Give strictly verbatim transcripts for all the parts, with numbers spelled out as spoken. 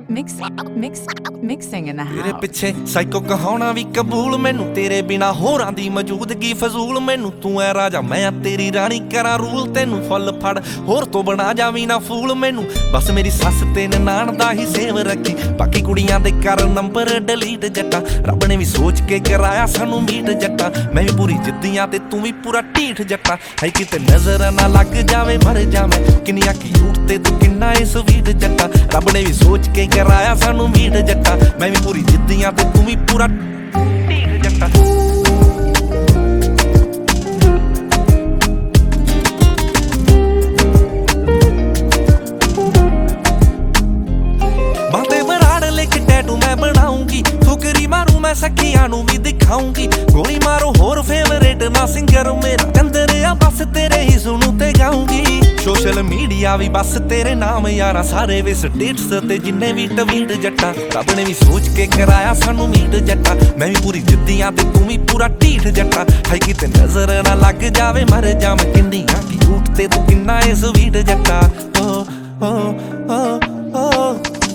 mix, mix, mixing in the ਤੇਰੇ house. ਪਿੱਛੇ psycho ਕਹਾਉਣਾ ਵੀ ਕਬੂਲ ਮੈਨੂੰ, ਤੇਰੇ ਬਿਨਾ ਹੋਰਾਂ ਦੀ ਮੌਜੂਦਗੀ ਫਜ਼ੂਲ ਮੈਨੂੰ। ਤੂੰ ਐ ਰਾਜਾ ਮੈਂ ਆ ਤੇਰੀ ਰਾਣੀ, ਕਰਾਂ ਰੂਲ ਤੈਨੂੰ ਫੁੱਲ ਫੜ, ਹੋਰ ਤੋਂ ਬਣਾ ਜਾਵੀਂ ਨਾ ਫੂਲ ਮੈਨੂੰ। ਬਸ ਮੇਰੀ ਸੱਸ ਤੇ ਨਨਾਣ ਦਾ ਹੀ ਸੇਵ ਰੱਖੀ, ਬਾਕੀ ਕੁੜੀਆਂ ਦੇ ਕਰ ਨੰਬਰ ਡਿਲੀਟ ਜੱਟਾ। ਰੱਬ ਨੇ ਵੀ ਸੋਚ ਕੇ ਕਰਾਇਆ ਸਾਨੂੰ ਮੀਟ ਜੱਟਾ, ਮੈਂ ਵੀ ਪੂਰੀ ਜਿੱਦੀਆਂ ਤੇ ਤੂੰ ਵੀ ਪੂਰਾ ਢੀਠ ਜੱਟਾ। ਹੈ ਕਿਤੇ ਨਜ਼ਰ ਨਾ ਲੱਗ ਜਾਵੇ ਮਰ ਜਾਵੇਂ, ਕਿੰਨੀਆਂ ਕਿਊਟ ਤੇ ਤੂੰ ਕਿੰਨਾ ਏ ਸਵੀਟ ਜੱਟਾ। ਰੱਬ ਨੇ ਵੀ ਸੋਚ ਕੇ ਕਰਾਇਆ ਸਾਨੂੰ ਮੀਟ ਜੱਟਾ, ਮੈਂ ਵੀ ਪੂਰੀ ਜਿੱਦੀਆਂ ਤੇ ਤੂੰ ਵੀ ਪੂਰਾ ਢੀਠ ਜੱਟਾ। ਬਾਤੇ ਬਰਾੜ ਲਿਖ ਟੈਟੂ ਮੈਂ ਬਣਾਉਂਗੀ, ਫੁਕਰੀ ਮਾਰੂ ਮੈਂ ਸਖੀਆਂ ਨੂੰ ਵੀ ਦਿਖਾਉਂਗੀ। ਗੋਲੀ ਮਾਰੋ ਹੋਰ ਫੇਵਰੇਟ ਨਾ ਸਿੰਗਰ ਮੇਰਾ, ਚੰਦਰਿਆ ਬਸ ਤੇਰੇ ਹੀ ਸੁਣੂ ਤੇ ਗਾਉਂਗੀ। ਸੋਸ਼ਲ ਮੀਡੀਆ ਵੀ ਬਸ ਤੇਰੇ ਨਾਮ ਯਾਰਾ, ਸਾਰੇ ਵੇ ਸਟੇਟਸ ਤੇ ਜਿੰਨੇ ਵੀ ਟਵੀਟ ਜੱਟਾ। ਰੱਬ ਨੇ ਵੀ ਸੋਚ ਕੇ ਕਰਾਇਆ ਸਾਨੂੰ ਮੀਟ ਜੱਟਾ, ਮੈਂ ਵੀ ਪੂਰੀ ਜਿੱਦੀਆਂ ਤੇ ਤੂੰ ਵੀ ਪੂਰਾ ਢੀਠ ਜੱਟਾ। ਹੈ ਕਿਤੇ ਨਜ਼ਰ ਨਾ ਲੱਗ ਜਾਵੇ ਮਰ ਜਾਵੇਂ, ਕਿੰਨੀਆਂ ਕਿਊਟ ਤੇ ਤੂੰ ਕਿੰਨਾ ਏ ਸਵੀਟ ਜੱਟਾ। ਓ ਓ ਓ ਓ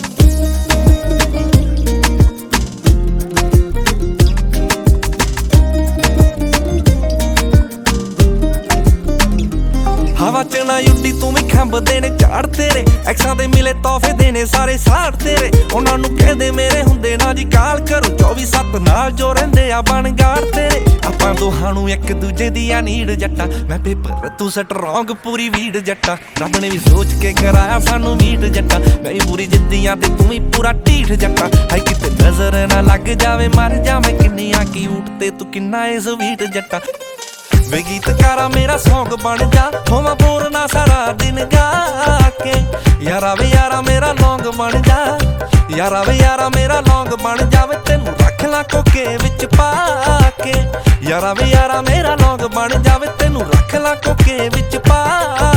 ਹਵਾ ਚ ਨਾ ਉੱਡੀ ਤੂੰ ਵੀ ਖੰਭ ਦੇਣੇ ਝਾੜ ਤੇਰੇ, ਐਕਸਾਂ ਦੇ ਮਿਲੇ ਤੋਹਫੇ ਦੇਣੇ ਸਾਰੇ ਸਾੜ ਤੇਰੇ। ਉਹਨਾਂ ਨੂੰ ਕਹਿੰਦੇ ਮੇਰੇ ਹੁੰਦੇ ਨਾ ਜੀ ਕਾਲ ਕਰੋ, ਚੌਵੀ ਸੱਤ ਨਾਲ ਜੋ ਰਹਿੰਦੇ ਆ ਬਣਗਾੜ ਤੇਰੇ। ਆਪਾਂ ਦੋਹਾਂ ਨੂੰ ਇੱਕ ਦੂਜੇ ਦੀ ਆ ਨੀਡ ਜੱਟਾ, ਮੈਂ ਪੇਪਰ ਤੂੰ ਸਟਰੋਂਗ ਪੂਰੀ ਵੀਡ ਜੱਟਾ। ਰੱਬ ਨੇ ਵੀ ਸੋਚ ਕੇ ਕਰਾਇਆ ਸਾਨੂੰ ਮੀਟ ਜੱਟਾ, ਮੈਂ ਵੀ ਪੂਰੀ ਜਿੱਦੀਆਂ ਤੇ ਤੂੰ ਵੀ ਪੂਰਾ ਢੀਠ ਜੱਟਾ। ਹੈ ਕਿਤੇ ਨਜ਼ਰ ਨਾ ਲੱਗ ਜਾਵੇ ਮਰ ਜਾਵੇਂ, ਕਿੰਨੀਆਂ ਕਿਊਟ ਤੇ ਤੂੰ ਕਿੰਨਾ ਏ ਸਵੀਟ ਜੱਟਾ। ਵੇ ਗੀਤਕਾਰਾ ਮੇਰਾ ਸੌਂਗ ਬਣ ਜਾ, ਹੋਵਾਂ ਬੋਰ ਨਾ ਸਾਰਾ ਦਿਨ ਗਾ ਕੇ। ਯਾਰਾ ਵੇ ਯਾਰਾ ਮੇਰਾ ਲੌਂਗ ਬਣ ਜਾ, ਯਾਰਾ ਵੇ ਯਾਰਾ ਮੇਰਾ ਲੌਂਗ ਬਣ ਜਾਵੇ, ਤੈਨੂੰ ਰੱਖ ਲਾ ਕੋਕੇ ਵਿੱਚ ਪਾ ਕੇ। ਯਾਰਾ ਵੇ ਯਾਰਾ ਮੇਰਾ ਲੌਂਗ ਬਣ ਜਾਵੇ, ਤੈਨੂੰ ਰੱਖ ਲਾ ਕੋਕੇ ਵਿੱਚ ਪਾ